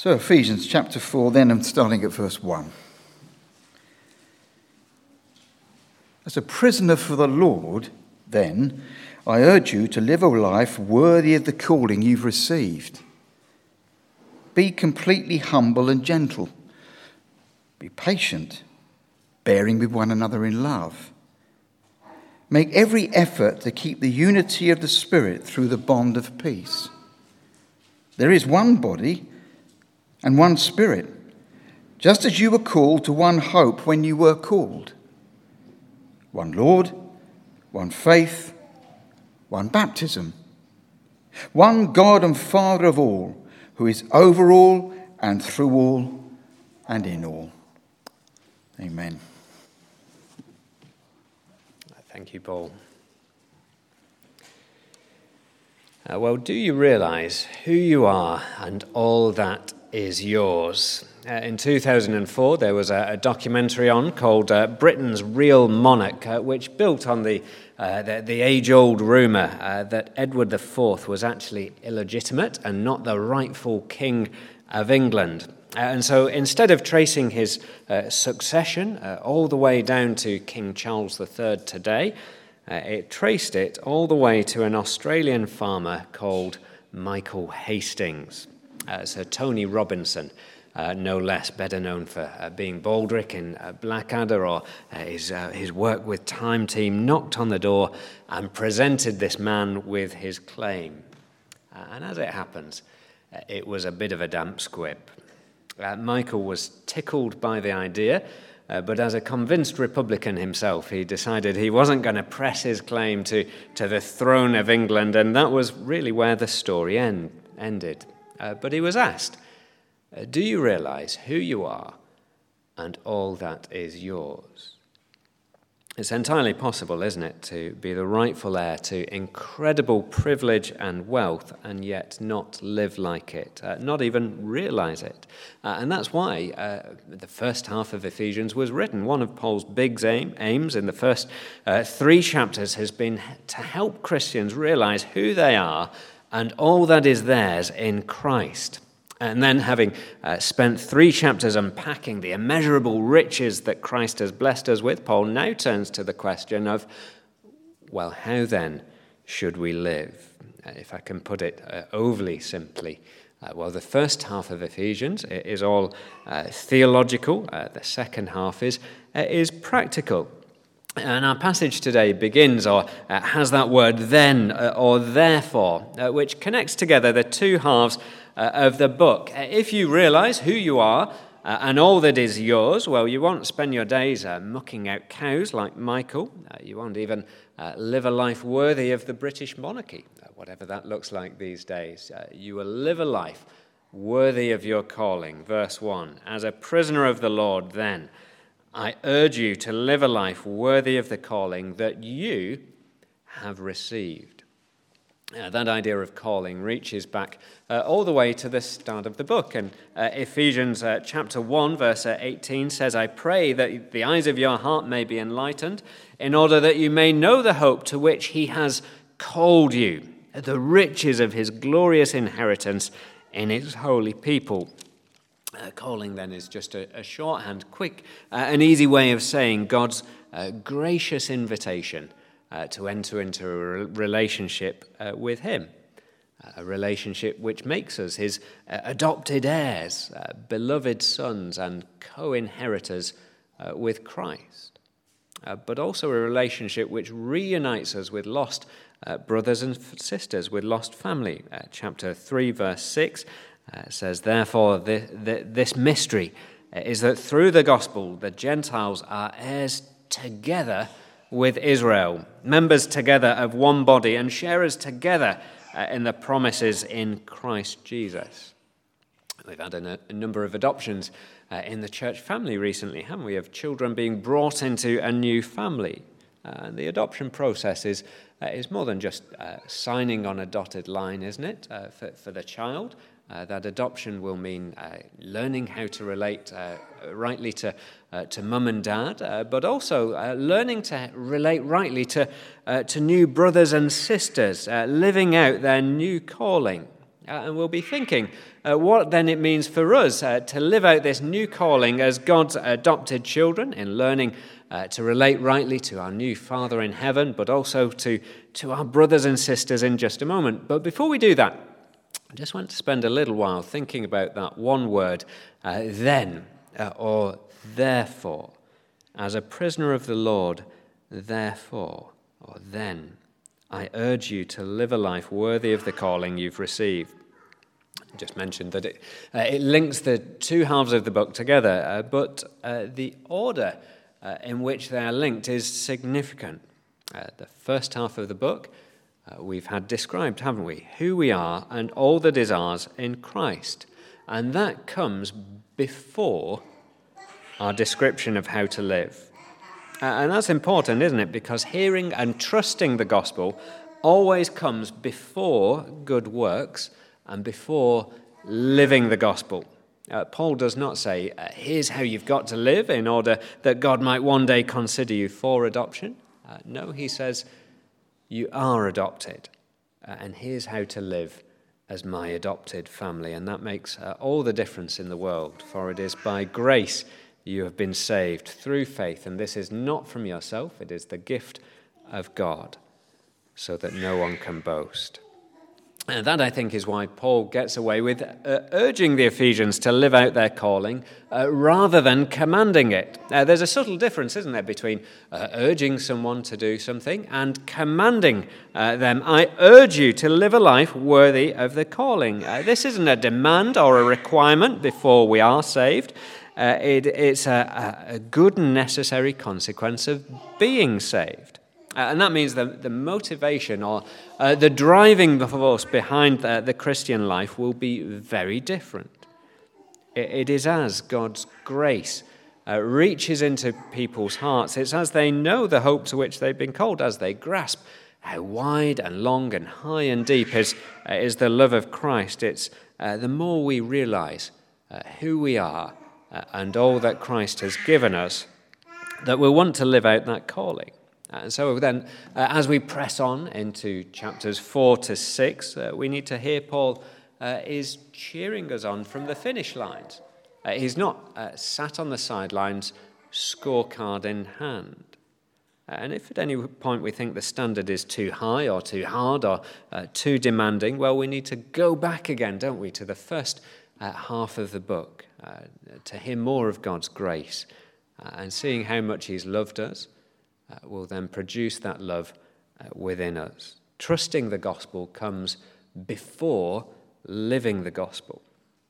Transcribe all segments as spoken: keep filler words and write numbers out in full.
So Ephesians chapter four, then I'm starting at verse one. As a prisoner for the Lord, then, I urge you to live a life worthy of the calling you've received. Be completely humble and gentle. Be patient, bearing with one another in love. Make every effort to keep the unity of the Spirit through the bond of peace. There is one body and one Spirit, just as you were called to one hope when you were called. One Lord, one faith, one baptism, one God and Father of all, who is over all and through all and in all. Amen. Thank you, Paul. Uh, well, do you realise who you are and all that is yours? Uh, in two thousand four, there was a, a documentary on called uh, Britain's Real Monarch, uh, which built on the, uh, the, the age-old rumour uh, that Edward the Fourth was actually illegitimate and not the rightful king of England. Uh, and so instead of tracing his uh, succession uh, all the way down to King Charles the Third today, uh, it traced it all the way to an Australian farmer called Michael Hastings. Uh, so Tony Robinson, Uh, no less, better known for uh, being Baldric in uh, Blackadder, or uh, his, uh, his work with Time Team, knocked on the door and presented this man with his claim. Uh, and as it happens, uh, it was a bit of a damp squib. Uh, Michael was tickled by the idea, uh, but as a convinced Republican himself, he decided he wasn't going to press his claim to, to the throne of England, and that was really where the story end, ended. Uh, but he was asked, Uh, do you realise who you are and all that is yours? It's entirely possible, isn't it, to be the rightful heir to incredible privilege and wealth and yet not live like it, uh, not even realise it. Uh, and that's why uh, the first half of Ephesians was written. One of Paul's big aim, aims in the first uh, three chapters has been to help Christians realise who they are and all that is theirs in Christ. And then, having uh, spent three chapters unpacking the immeasurable riches that Christ has blessed us with, Paul now turns to the question of, well, how then should we live? Uh, if I can put it uh, overly simply, uh, well, the first half of Ephesians is all uh, theological. Uh, the second half is uh, is practical. And our passage today begins or uh, has that word then uh, or therefore, uh, which connects together the two halves uh, of the book. Uh, if you realise who you are uh, and all that is yours, well, you won't spend your days uh, mucking out cows like Michael. Uh, you won't even uh, live a life worthy of the British monarchy, uh, whatever that looks like these days. Uh, you will live a life worthy of your calling. Verse one, as a prisoner of the Lord, then, I urge you to live a life worthy of the calling that you have received. Uh, that idea of calling reaches back uh, all the way to the start of the book. And uh, Ephesians uh, chapter one, verse eighteen says, I pray that the eyes of your heart may be enlightened, in order that you may know the hope to which he has called you, the riches of his glorious inheritance in his holy people. Uh, calling, then, is just a, a shorthand, quick, uh, an easy way of saying God's uh, gracious invitation uh, to enter into a re- relationship uh, with him, uh, a relationship which makes us his uh, adopted heirs, uh, beloved sons, and co-inheritors uh, with Christ, uh, but also a relationship which reunites us with lost uh, brothers and sisters, with lost family. Uh, chapter three, verse six, Uh, says, therefore, the, the, this mystery is that through the gospel, the Gentiles are heirs together with Israel, members together of one body, and sharers together uh, in the promises in Christ Jesus. We've had a, a number of adoptions uh, in the church family recently, haven't we, of children being brought into a new family. Uh, and the adoption process is, uh, is more than just uh, signing on a dotted line, isn't it, uh, for, for the child. Uh, that adoption will mean uh, learning how to relate uh, rightly to uh, to mum and dad, uh, but also uh, learning to relate rightly to uh, to new brothers and sisters, uh, living out their new calling. Uh, and we'll be thinking uh, what then it means for us uh, to live out this new calling as God's adopted children in learning uh, to relate rightly to our new Father in heaven, but also to, to our brothers and sisters in just a moment. But before we do that, I just want to spend a little while thinking about that one word, uh, then, uh, or therefore. As a prisoner of the Lord, therefore, or then, I urge you to live a life worthy of the calling you've received. I just mentioned that it, uh, it links the two halves of the book together, uh, but uh, the order uh, in which they are linked is significant. Uh, the first half of the book uh, we've had described, haven't we? Who we are and all that is ours in Christ. And that comes before our description of how to live. Uh, and that's important, isn't it? Because hearing and trusting the gospel always comes before good works and before living the gospel. Uh, Paul does not say, uh, here's how you've got to live in order that God might one day consider you for adoption. Uh, no, he says, you are adopted, uh, and here's how to live as my adopted family. And that makes uh, all the difference in the world, for it is by grace you have been saved through faith, and this is not from yourself, it is the gift of God, so that no one can boast. And that, I think, is why Paul gets away with uh, urging the Ephesians to live out their calling uh, rather than commanding it. Uh, there's a subtle difference, isn't there, between uh, urging someone to do something and commanding uh, them. I urge you to live a life worthy of the calling. Uh, this isn't a demand or a requirement before we are saved. Uh, it, it's a, a good and necessary consequence of being saved. Uh, and that means that the motivation or uh, the driving force behind the, the Christian life will be very different. It, it is as God's grace uh, reaches into people's hearts. It's as they know the hope to which they've been called, as they grasp how wide and long and high and deep is, uh, is the love of Christ. It's uh, the more we realize uh, who we are uh, and all that Christ has given us, that we'll want to live out that calling. And so then, uh, as we press on into chapters four to six, uh, we need to hear Paul uh, is cheering us on from the finish lines. Uh, he's not uh, sat on the sidelines, scorecard in hand. Uh, and if at any point we think the standard is too high or too hard or uh, too demanding, well, we need to go back again, don't we, to the first uh, half of the book, uh, to hear more of God's grace uh, and seeing how much he's loved us. Uh, will then produce that love uh, within us. Trusting the gospel comes before living the gospel.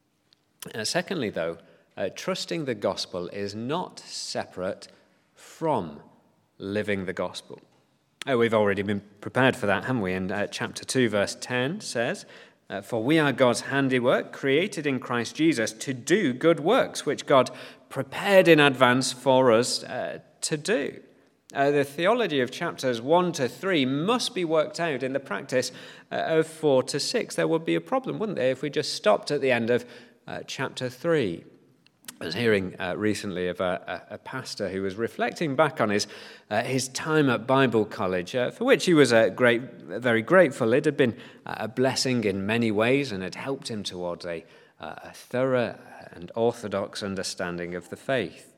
Uh, secondly, though, uh, trusting the gospel is not separate from living the gospel. Uh, we've already been prepared for that, haven't we? And uh, chapter two, verse ten says, uh, For we are God's handiwork, created in Christ Jesus to do good works, which God prepared in advance for us uh, to do. Uh, the theology of chapters one to three must be worked out in the practice uh, of four to six. There would be a problem, wouldn't there, if we just stopped at the end of uh, chapter three. I was hearing uh, recently of a, a, a pastor who was reflecting back on his uh, his time at Bible college, uh, for which he was uh, great, very grateful. It had been a blessing in many ways and had helped him towards a, uh, a thorough and orthodox understanding of the faith.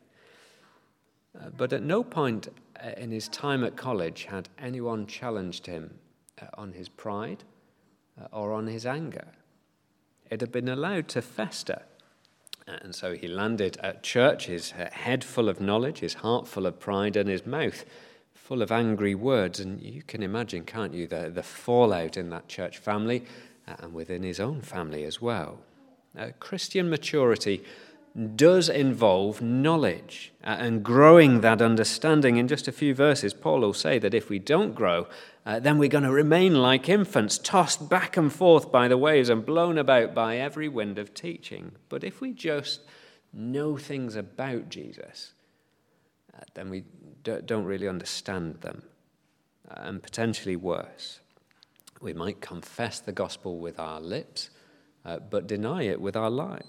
Uh, but at no point in his time at college had anyone challenged him uh, on his pride uh, or on his anger. It had been allowed to fester. And so he landed at church, his head full of knowledge, his heart full of pride, and his mouth full of angry words. And you can imagine, can't you, the, the fallout in that church family uh, and within his own family as well. Uh, Christian maturity does involve knowledge and growing that understanding. In just a few verses, Paul will say that if we don't grow, uh, then we're going to remain like infants, tossed back and forth by the waves and blown about by every wind of teaching. But if we just know things about Jesus, uh, then we d- don't really understand them, uh, and potentially worse. We might confess the gospel with our lips, uh, but deny it with our lives.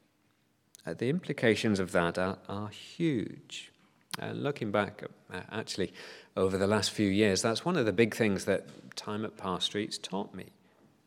Uh, the implications of that are, are huge. Uh, looking back, uh, actually, over the last few years, that's one of the big things that time at Parr Street's taught me.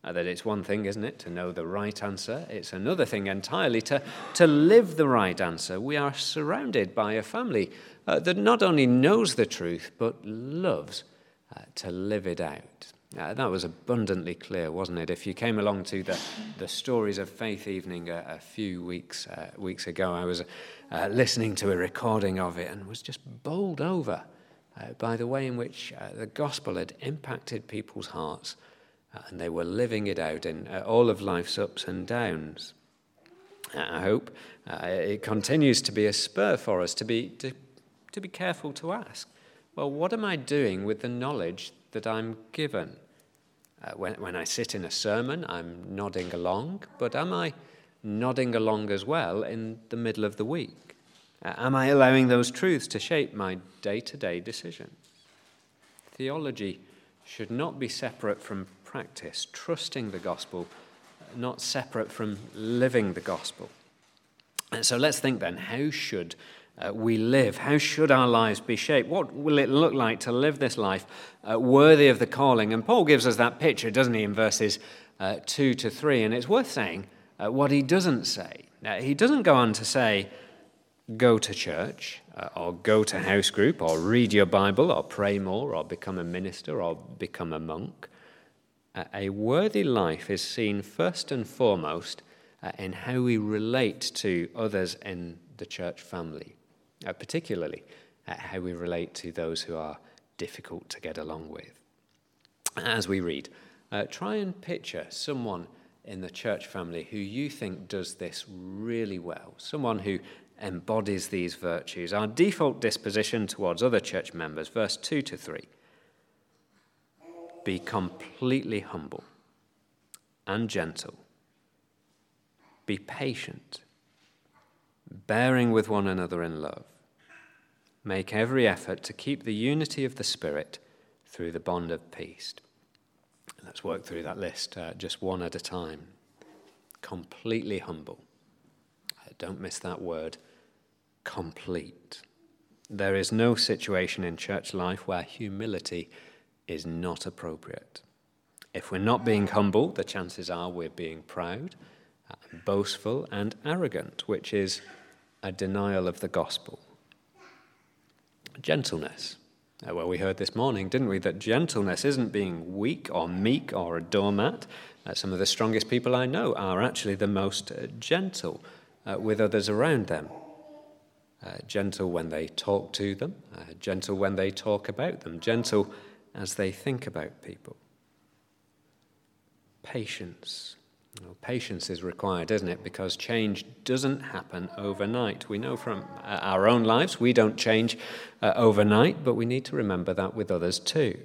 Uh, that it's one thing, isn't it, to know the right answer? It's another thing entirely to, to live the right answer. We are surrounded by a family uh, that not only knows the truth, but loves uh, to live it out. Uh, that was abundantly clear, wasn't it? If you came along to the, the Stories of Faith evening a, a few weeks uh, weeks ago, I was uh, listening to a recording of it and was just bowled over uh, by the way in which uh, the gospel had impacted people's hearts, uh, and they were living it out in uh, all of life's ups and downs. Uh, I hope uh, it continues to be a spur for us to be to, to be careful to ask, well, what am I doing with the knowledge that I'm given? Uh, when, when I sit in a sermon, I'm nodding along, but am I nodding along as well in the middle of the week? Uh, am I allowing those truths to shape my day-to-day decisions? Theology should not be separate from practice, trusting the gospel, not separate from living the gospel. And so let's think then, how should Uh, we live? How should our lives be shaped? What will it look like to live this life uh, worthy of the calling? And Paul gives us that picture, doesn't he, in verses uh, two to three. And it's worth saying uh, what he doesn't say. Now, he doesn't go on to say, go to church, uh, or go to house group, or read your Bible, or pray more, or become a minister, or become a monk. Uh, a worthy life is seen first and foremost uh, in how we relate to others in the church family. Uh, particularly uh, how we relate to those who are difficult to get along with. As we read, uh, try and picture someone in the church family who you think does this really well, someone who embodies these virtues. Our default disposition towards other church members, verse two to three. Be completely humble and gentle. Be patient, bearing with one another in love. Make every effort to keep the unity of the Spirit through the bond of peace. Let's work through that list uh, just one at a time. Completely humble. Uh, don't miss that word. Complete. There is no situation in church life where humility is not appropriate. If we're not being humble, the chances are we're being proud, uh, boastful, and arrogant, which is a denial of the gospel. Gentleness. Uh, well, we heard this morning, didn't we, that gentleness isn't being weak or meek or a doormat. Uh, some of the strongest people I know are actually the most uh, gentle uh, with others around them. Uh, gentle when they talk to them, uh, gentle when they talk about them, gentle as they think about people. Patience. Well, patience is required, isn't it? Because change doesn't happen overnight. We know from our own lives we don't change uh, overnight, but we need to remember that with others too.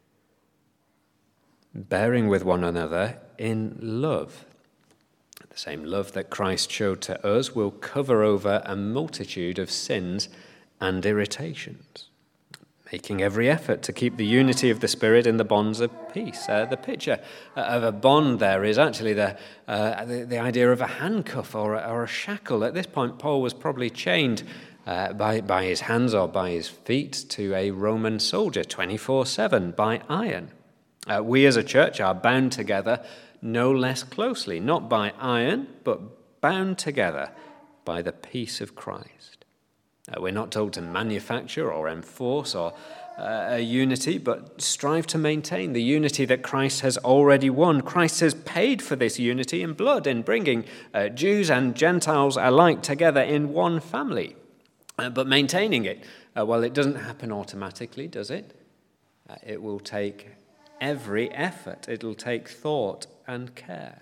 Bearing with one another in love. The same love that Christ showed to us will cover over a multitude of sins and irritations. Making every effort to keep the unity of the Spirit in the bonds of peace. Uh, the picture of a bond there is actually the, uh, the, the idea of a handcuff or a, or a shackle. At this point, Paul was probably chained uh, by, by his hands or by his feet to a Roman soldier twenty-four seven by iron. Uh, we as a church are bound together no less closely, not by iron, but bound together by the peace of Christ. Uh, we're not told to manufacture or enforce or uh, a unity, but strive to maintain the unity that Christ has already won. Christ has paid for this unity in blood in bringing uh, Jews and Gentiles alike together in one family. Uh, but maintaining it, uh, well, it doesn't happen automatically, does it? Uh, it will take every effort. It'll take thought and care.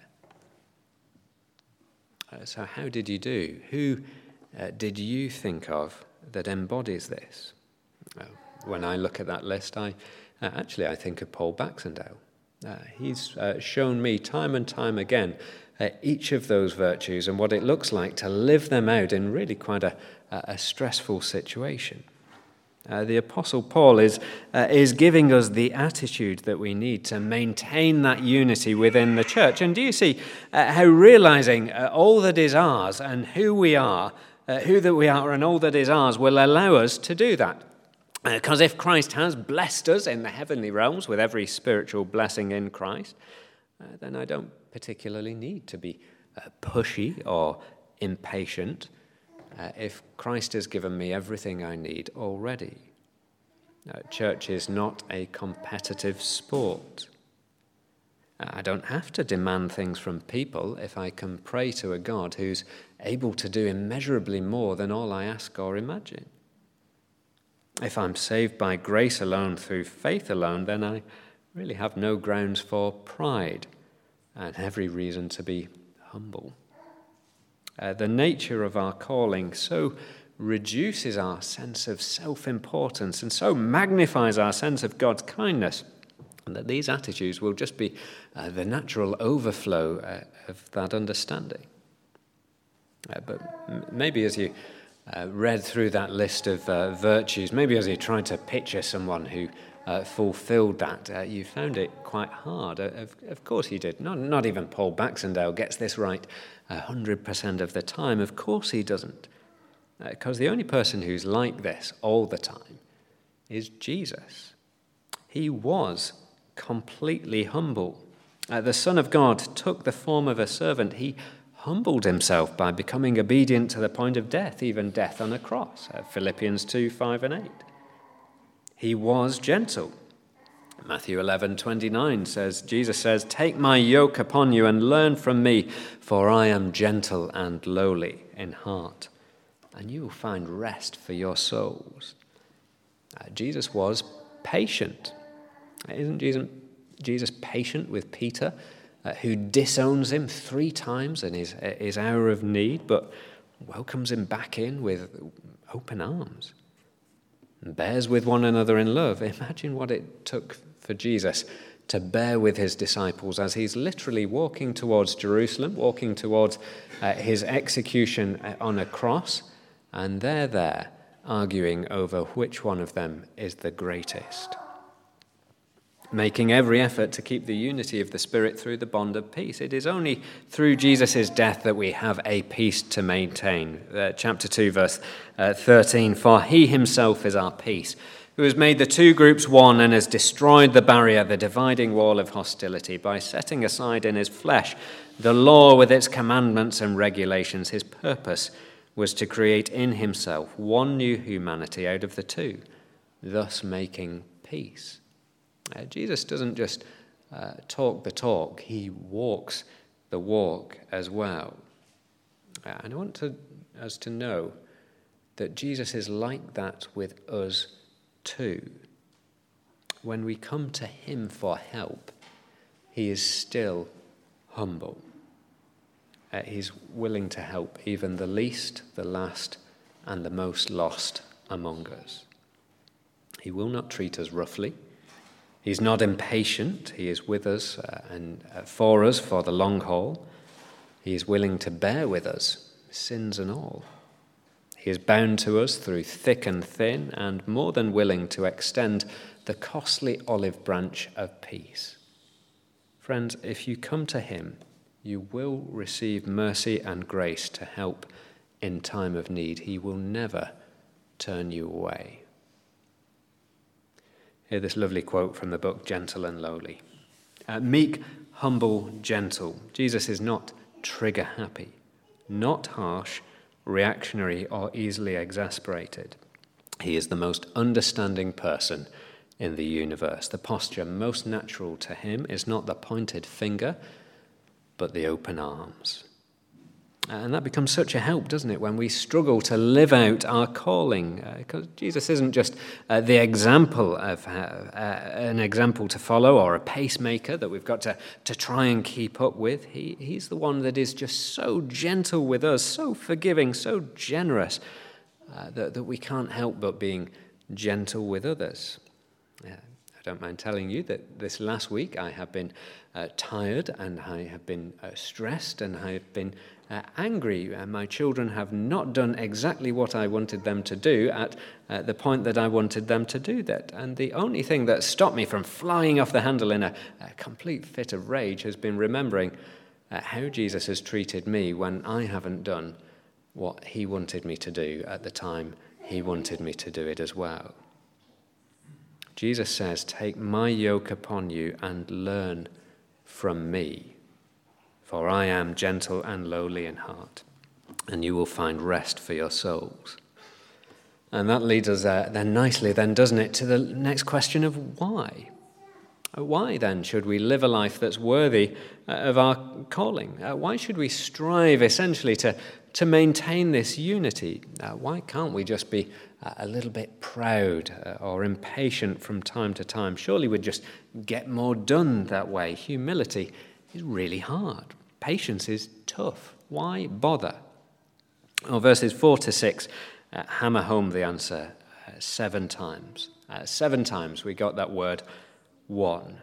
Uh, so how did you do? Who Uh, did you think of that embodies this? Uh, when I look at that list, I uh, actually I think of Paul Baxendale. Uh, he's uh, shown me time and time again uh, each of those virtues and what it looks like to live them out in really quite a, a stressful situation. Uh, the Apostle Paul is uh, is giving us the attitude that we need to maintain that unity within the church. And do you see uh, how realizing uh, all that is ours and who we are, uh, who that we are and all that is ours will allow us to do that? Because uh, if Christ has blessed us in the heavenly realms with every spiritual blessing in Christ, uh, then I don't particularly need to be uh, pushy or impatient uh, if Christ has given me everything I need already. Uh, church is not a competitive sport. I don't have to demand things from people if I can pray to a God who's able to do immeasurably more than all I ask or imagine. If I'm saved by grace alone through faith alone, then I really have no grounds for pride and every reason to be humble. Uh, the nature of our calling so reduces our sense of self-importance and so magnifies our sense of God's kindness, and that these attitudes will just be uh, the natural overflow uh, of that understanding. Uh, but m- maybe as you uh, read through that list of uh, virtues, maybe as you tried to picture someone who uh, fulfilled that, uh, you found it quite hard. Uh, of, of course you did. Not, not even Paul Baxendale gets this right one hundred percent of the time. Of course he doesn't. Because uh, the only person who's like this all the time is Jesus. He was completely humble. Uh, the Son of God took the form of a servant. He humbled himself by becoming obedient to the point of death, even death on a cross. Uh, Philippians two, five and eight. He was gentle. Matthew eleven twenty-nine says, Jesus says, "Take my yoke upon you and learn from me, for I am gentle and lowly in heart, and you will find rest for your souls." Uh, Jesus was patient. Isn't Jesus, Jesus patient with Peter, uh, who disowns him three times in his, uh, his hour of need, but welcomes him back in with open arms? And bears with one another in love. Imagine what it took for Jesus to bear with his disciples as he's literally walking towards Jerusalem, walking towards uh, his execution on a cross, and they're there arguing over which one of them is the greatest, making every effort to keep the unity of the Spirit through the bond of peace. It is only through Jesus' death that we have a peace to maintain. Uh, chapter two, verse uh, thirteen, "For he himself is our peace, who has made the two groups one and has destroyed the barrier, the dividing wall of hostility, by setting aside in his flesh the law with its commandments and regulations. His purpose was to create in himself one new humanity out of the two, thus making peace." Uh, Jesus doesn't just uh, talk the talk, he walks the walk as well. Uh, and I want to, us to know that Jesus is like that with us too. When we come to him for help, he is still humble. Uh, he's willing to help even the least, the last, and the most lost among us. He will not treat us roughly. He's not impatient. He is with us uh, and uh, for us for the long haul. He is willing to bear with us, sins and all. He is bound to us through thick and thin, and more than willing to extend the costly olive branch of peace. Friends, if you come to him, you will receive mercy and grace to help in time of need. He will never turn you away. Hear this lovely quote from the book Gentle and Lowly. Uh, meek, humble, gentle. Jesus is not trigger happy, not harsh, reactionary, or easily exasperated. He is the most understanding person in the universe. The posture most natural to him is not the pointed finger, but the open arms. And that becomes such a help, doesn't it, when we struggle to live out our calling? Uh, because Jesus isn't just uh, the example of uh, uh, an example to follow or a pacemaker that we've got to, to try and keep up with. He, he's the one that is just so gentle with us, so forgiving, so generous, uh, that, that we can't help but being gentle with others. Yeah. I don't mind telling you that this last week I have been uh, tired and I have been uh, stressed and I have been uh, angry. Uh, my children have not done exactly what I wanted them to do at uh, the point that I wanted them to do that. And the only thing that stopped me from flying off the handle in a, a complete fit of rage has been remembering uh, how Jesus has treated me when I haven't done what he wanted me to do at the time he wanted me to do it as well. Jesus says, "Take my yoke upon you and learn from me. For I am gentle and lowly in heart, and you will find rest for your souls. And that leads us uh, then nicely, then, doesn't it, to the next question of why? Why, then, should we live a life that's worthy uh, of our calling? Uh, why should we strive, essentially, to, to maintain this unity? Uh, why can't we just be uh, a little bit proud uh, or impatient from time to time? Surely we'd just get more done that way. Humility is really hard. Patience is tough. Why bother? Well, verses four to six uh, hammer home the answer uh, seven times. Uh, seven times we got that word one.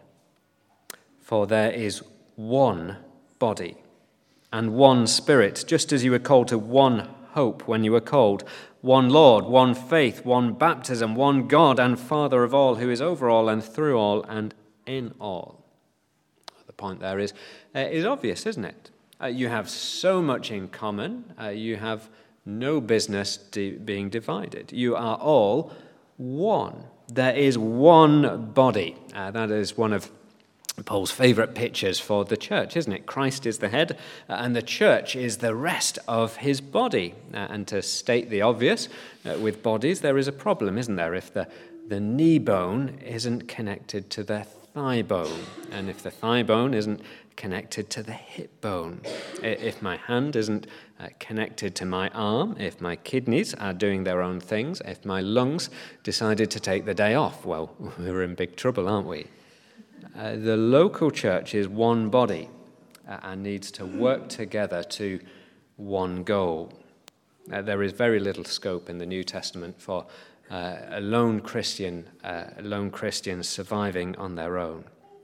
For there is one body and one Spirit, just as you were called to one hope when you were called, one Lord, one faith, one baptism, one God and Father of all, who is over all and through all and in all. The point there is, uh, is obvious, isn't it? Uh, you have so much in common. Uh, you have no business de- being divided. You are all one. There is one body. Uh, that is one of Paul's favourite pictures for the church, isn't it? Christ is the head, uh, and the church is the rest of his body. Uh, and to state the obvious, uh, with bodies, there is a problem, isn't there? If the, the knee bone isn't connected to the thigh bone, and if the thigh bone isn't connected to the hip bone, if my hand isn't uh, connected to my arm, if my kidneys are doing their own things, if my lungs decided to take the day off, well, we're in big trouble, aren't we? Uh, the local church is one body uh, and needs to work together to one goal. Uh, there is very little scope in the New Testament for uh, a lone Christian, uh, lone Christians surviving on their own.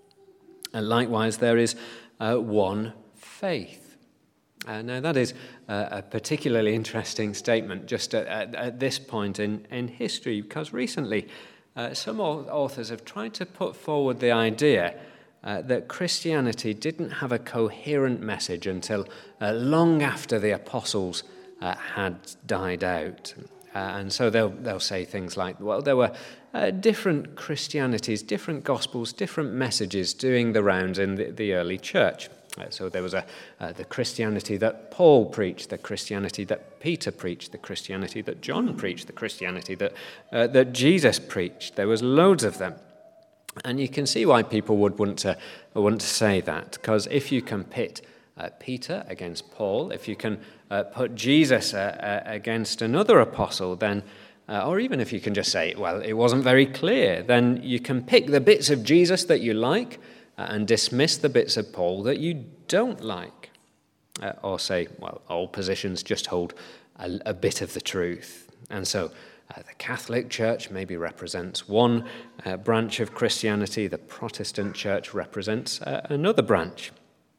And likewise, there is uh, one faith. Uh, now, that is uh, a particularly interesting statement just at, at, at this point in, in history, because recently uh, some authors have tried to put forward the idea uh, that Christianity didn't have a coherent message until uh, long after the apostles uh, had died out. Uh, and so they'll, they'll say things like, well, there were uh, different Christianities, different gospels, different messages doing the rounds in the, the early church. Uh, so there was a, uh, the Christianity that Paul preached, the Christianity that Peter preached, the Christianity that John preached, the Christianity that, uh, that Jesus preached. There was loads of them. And you can see why people would want to, want to say that, because if you can pit uh, Peter against Paul, if you can uh, put Jesus uh, uh, against another apostle, then Uh, or even if you can just say, well, it wasn't very clear, then you can pick the bits of Jesus that you like uh, and dismiss the bits of Paul that you don't like. Uh, or say, well, all positions just hold a, a bit of the truth. And so uh, the Catholic Church maybe represents one uh, branch of Christianity, the Protestant Church represents uh, another branch.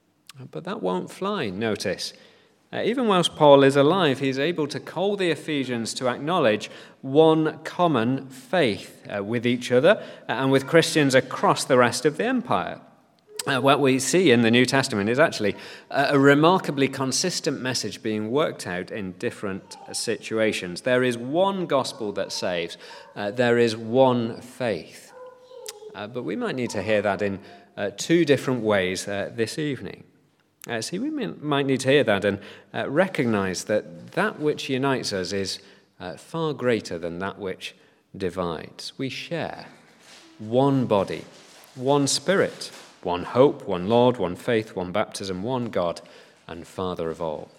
But that won't fly, notice. Uh, even whilst Paul is alive, he's able to call the Ephesians to acknowledge one common faith uh, with each other and with Christians across the rest of the empire. Uh, what we see in the New Testament is actually a, a remarkably consistent message being worked out in different situations. There is one gospel that saves. Uh, there is one faith. Uh, but we might need to hear that in uh, two different ways uh, this evening. Uh, see, we might need to hear that and uh, recognize that that which unites us is uh, far greater than that which divides. We share one body, one Spirit, one hope, one Lord, one faith, one baptism, one God and Father of all.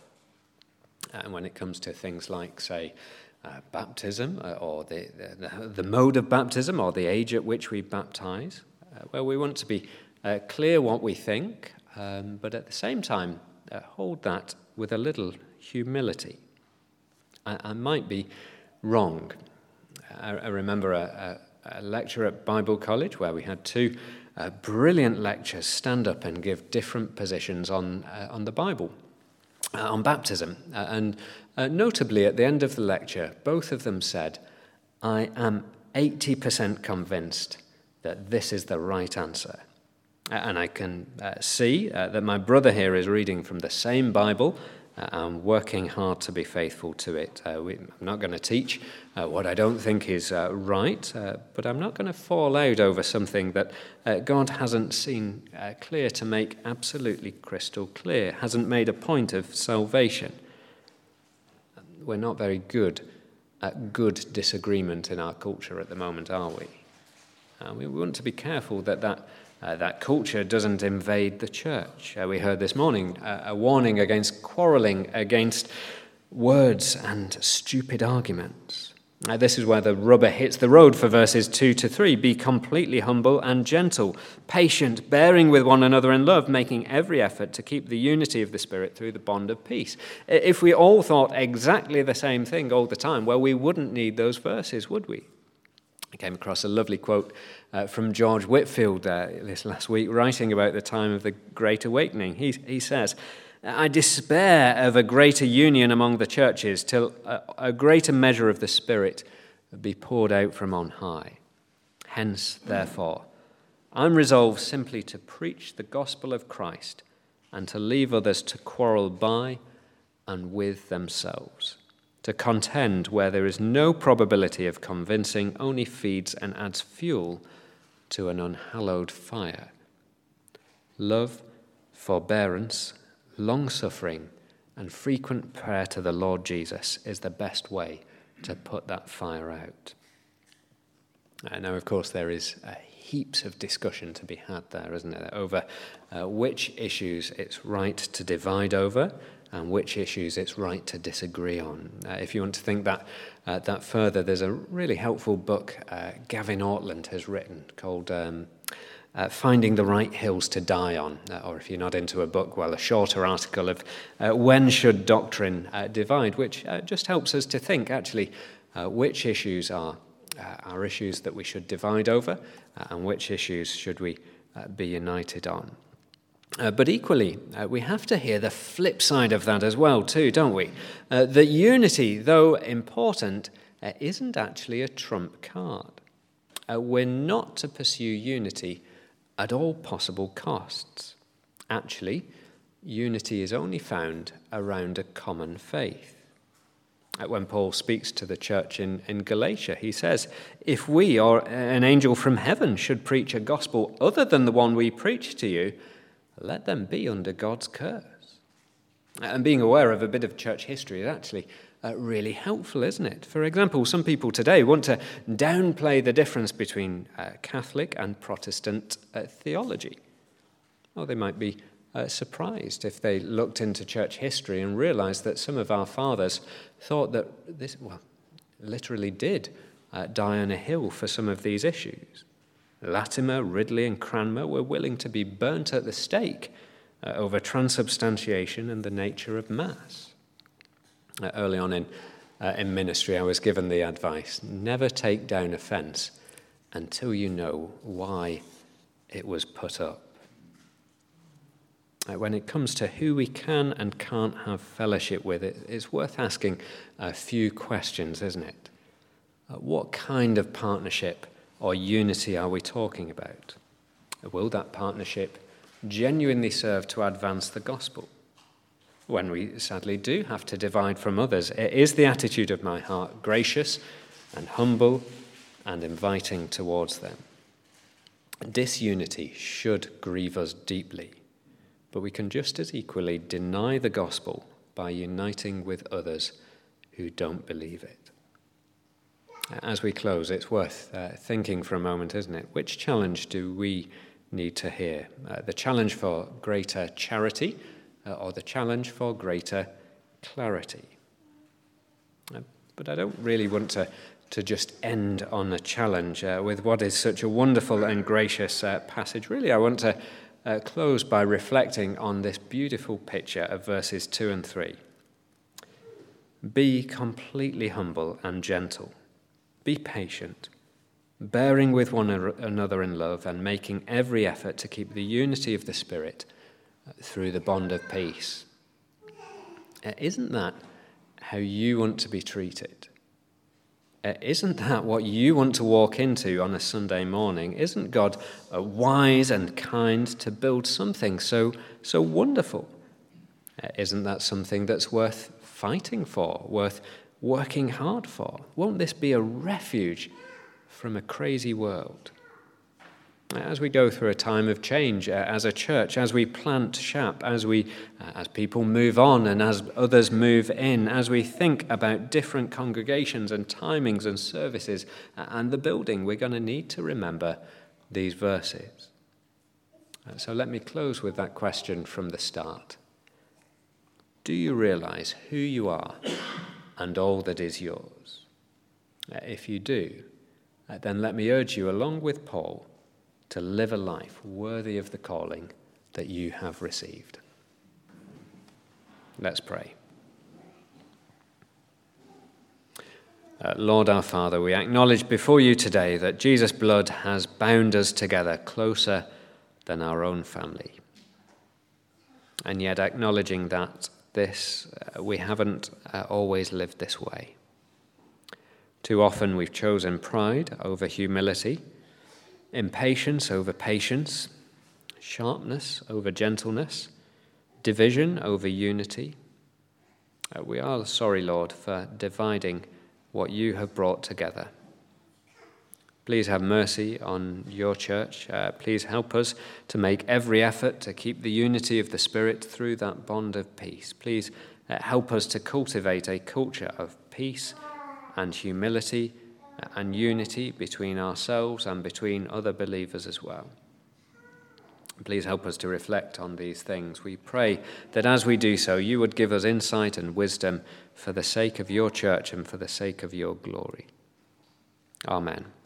And when it comes to things like, say, uh, baptism uh, or the, the, the mode of baptism or the age at which we baptize, uh, well, we want to be uh, clear what we think, Um, but at the same time, uh, hold that with a little humility. I, I might be wrong. I, I remember a, a, a lecture at Bible College where we had two uh, brilliant lecturers stand up and give different positions on, uh, on the Bible, uh, on baptism. Uh, and uh, notably, at the end of the lecture, both of them said, I am eighty percent convinced that this is the right answer. And I can uh, see uh, that my brother here is reading from the same Bible uh, and working hard to be faithful to it. Uh, we, I'm not going to teach uh, what I don't think is uh, right, uh, but I'm not going to fall out over something that uh, God hasn't seen uh, clear to make absolutely crystal clear, hasn't made a point of salvation. We're not very good at good disagreement in our culture at the moment, are we? Uh, we want to be careful that that, uh, that culture doesn't invade the church. Uh, we heard this morning uh, a warning against quarrelling, against words and stupid arguments. Uh, this is where the rubber hits the road for verses two to three. Be completely humble and gentle, patient, bearing with one another in love, making every effort to keep the unity of the Spirit through the bond of peace. If we all thought exactly the same thing all the time, well, we wouldn't need those verses, would we? I came across a lovely quote uh, from George Whitefield uh, this last week, writing about the time of the Great Awakening. He, he says, I despair of a greater union among the churches till a, a greater measure of the Spirit be poured out from on high. Hence, therefore, I'm resolved simply to preach the gospel of Christ and to leave others to quarrel by and with themselves. To contend where there is no probability of convincing only feeds and adds fuel to an unhallowed fire. Love, forbearance, long-suffering, and frequent prayer to the Lord Jesus is the best way to put that fire out. Uh, now, of course, there is uh, heaps of discussion to be had there, isn't it, over uh, which issues it's right to divide over and which issues it's right to disagree on. Uh, if you want to think that uh, that further, there's a really helpful book uh, Gavin Ortland has written called um, uh, Finding the Right Hills to Die On, uh, or if you're not into a book, well, a shorter article of uh, When Should Doctrine uh, Divide, which uh, just helps us to think, actually, uh, which issues are, uh, are issues that we should divide over uh, and which issues should we uh, be united on. Uh, but equally, uh, we have to hear the flip side of that as well, too, don't we? Uh, that unity, though important, uh, isn't actually a trump card. Uh, we're not to pursue unity at all possible costs. Actually, unity is only found around a common faith. Uh, when Paul speaks to the church in, in Galatia, he says, if we or an angel from heaven should preach a gospel other than the one we preach to you, let them be under God's curse. And being aware of a bit of church history is actually uh, really helpful, isn't it? For example, some people today want to downplay the difference between uh, Catholic and Protestant uh, theology. Well, they might be uh, surprised if they looked into church history and realized that some of our fathers thought that this, well, literally did uh, die on a hill for some of these issues. Latimer, Ridley, and Cranmer were willing to be burnt at the stake uh, over transubstantiation and the nature of Mass. Uh, early on in, uh, in ministry, I was given the advice, never take down a fence until you know why it was put up. Uh, when it comes to who we can and can't have fellowship with, it, it's worth asking a few questions, isn't it? Uh, what kind of partnership or unity are we talking about? Will that partnership genuinely serve to advance the gospel? When we sadly do have to divide from others, is the attitude of my heart gracious and humble and inviting towards them? Disunity should grieve us deeply, but we can just as equally deny the gospel by uniting with others who don't believe it. As we close, it's worth uh, thinking for a moment, isn't it? Which challenge do we need to hear? Uh, the challenge for greater charity uh, or the challenge for greater clarity? Uh, but I don't really want to, to just end on a challenge uh, with what is such a wonderful and gracious uh, passage. Really, I want to uh, close by reflecting on this beautiful picture of verses two and three. Be completely humble and gentle. Be patient, bearing with one another in love and making every effort to keep the unity of the Spirit through the bond of peace. Isn't that how you want to be treated? Isn't that what you want to walk into on a Sunday morning? Isn't God wise and kind to build something so, so wonderful? Uh, isn't that something that's worth fighting for, worth working hard for? Won't this be a refuge from a crazy world? As we go through a time of change uh, as a church, as we plant Shap, as we, uh, as people move on and as others move in, as we think about different congregations and timings and services uh, and the building, we're going to need to remember these verses. Uh, so let me close with that question from the start. Do you realize who you are and all that is yours? Uh, if you do, uh, then let me urge you, along with Paul, to live a life worthy of the calling that you have received. Let's pray. Uh, Lord our Father, we acknowledge before you today that Jesus' blood has bound us together closer than our own family. And yet acknowledging that this, uh, we haven't uh, always lived this way. Too often we've chosen pride over humility, impatience over patience, sharpness over gentleness, division over unity. Uh, we are sorry, Lord, for dividing what you have brought together. Please have mercy on your church. Uh, please help us to make every effort to keep the unity of the Spirit through that bond of peace. Please uh, help us to cultivate a culture of peace and humility and unity between ourselves and between other believers as well. Please help us to reflect on these things. We pray that as we do so, you would give us insight and wisdom for the sake of your church and for the sake of your glory. Amen.